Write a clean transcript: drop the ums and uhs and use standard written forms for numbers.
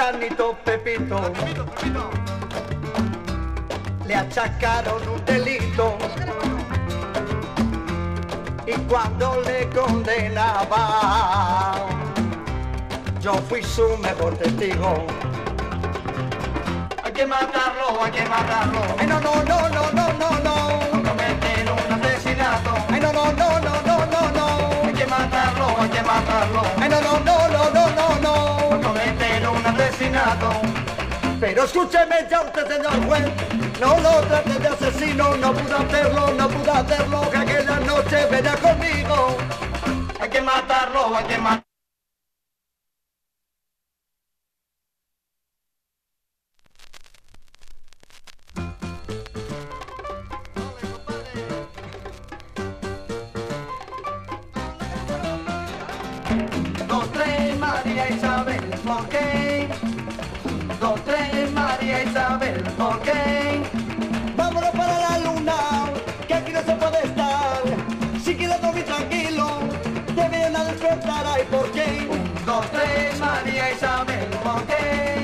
Juanito Pepito le achacaron un delito y cuando le condenaba yo fui su mejor testigo. Hay que matarlo, hay que matarlo. Ay, no, no, no, no, no, no, no. Cometen un asesinato. Ay, no, no, no, no, no, no, no. Hay que matarlo, hay que matarlo. Ay, no, no, no, no, no, no, no. Cometen un asesinato. Pero escúcheme ya usted, señor juez, no lo trate de asesino, no pudo hacerlo, no pudo hacerlo, que aquella noche venía conmigo. Hay que matarlo, hay que matarlo. Dos, tres, María Isabel, ¿por qué? Dos, tres, María Isabel, ¿por qué? Vámonos para la luna, que aquí no se puede estar. Si quieres dormir tranquilo, te vienen a despertar, ay, ¿por qué? Un, dos, tres, María Isabel, ¿por qué?